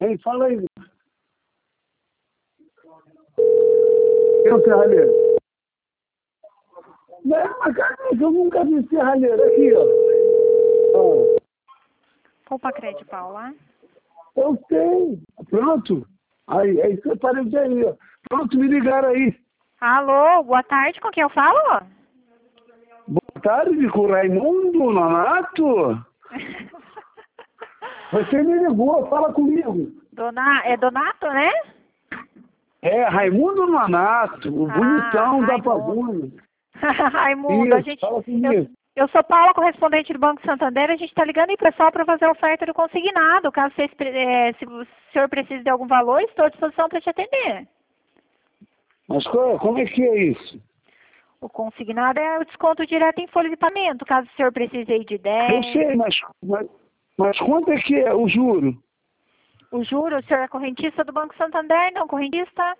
Quem fala aí? Quem é o serralheiro? Não, mas cara, eu nunca vi serralheiro aqui, ó. Poupa Crédito, Paula. Eu tenho. Pronto. Aí você parei de aí, ó. Pronto, me ligaram aí. Alô, boa tarde, com quem eu falo? Boa tarde, com o Raimundo Nonato. Você me ligou, fala comigo. É Donato, né? É, Raimundo Nonato, o bonitão da Raimundo. Pavuna. Raimundo, a Isso, gente... fala comigo. Eu sou Paula, correspondente do Banco Santander. A gente está ligando aí, pessoal, para fazer a oferta do consignado. Caso vocês, se o senhor precise de algum valor, estou à disposição para te atender. Mas como é que é isso? O consignado é o desconto direto em folha de pagamento. Caso o senhor precise aí de Eu 10. sei, mas quanto é que é o juro? O juro, o senhor é correntista do Banco Santander, não correntista?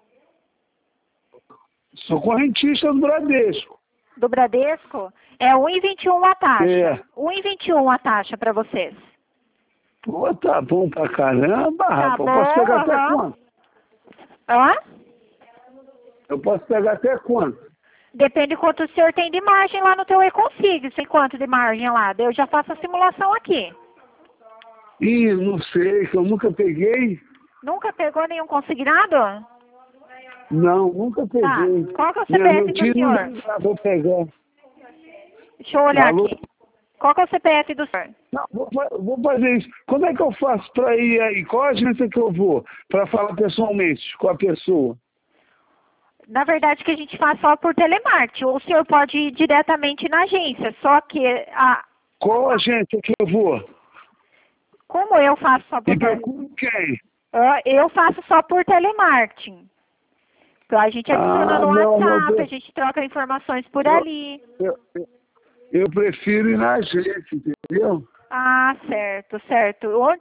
Sou correntista do Bradesco. Do Bradesco? É 1,21 a taxa. É. 1,21 a taxa para vocês. Pô, tá bom pra caramba, Tá rapaz. bom, Eu posso pegar até aham. quanto? Hã? Eu posso pegar até quanto? Depende quanto o senhor tem de margem lá no teu e-consig. Tem quanto de margem lá? Eu já faço a simulação aqui. Ih, não sei, que eu nunca peguei. Nunca pegou nenhum consignado? Não, nunca Tá. peguei. Qual que é o Meu CPF do tio não senhor? dá, vou pegar. Deixa eu olhar Alô? aqui. Qual que é o CPF do senhor? Não, vou fazer isso. Como é que eu faço para ir aí? Qual agência que eu vou? Para falar pessoalmente com a pessoa? Na verdade, que a gente faz só por telemarketing. Ou o senhor pode ir diretamente na agência. Só que, Qual agência que eu vou? como eu faço só por E procuro quem? eu faço só por telemarketing. Então, a gente adiciona no Não, WhatsApp, a gente troca informações por ali. eu prefiro ir na agência, entendeu? Ah, certo, certo. Onde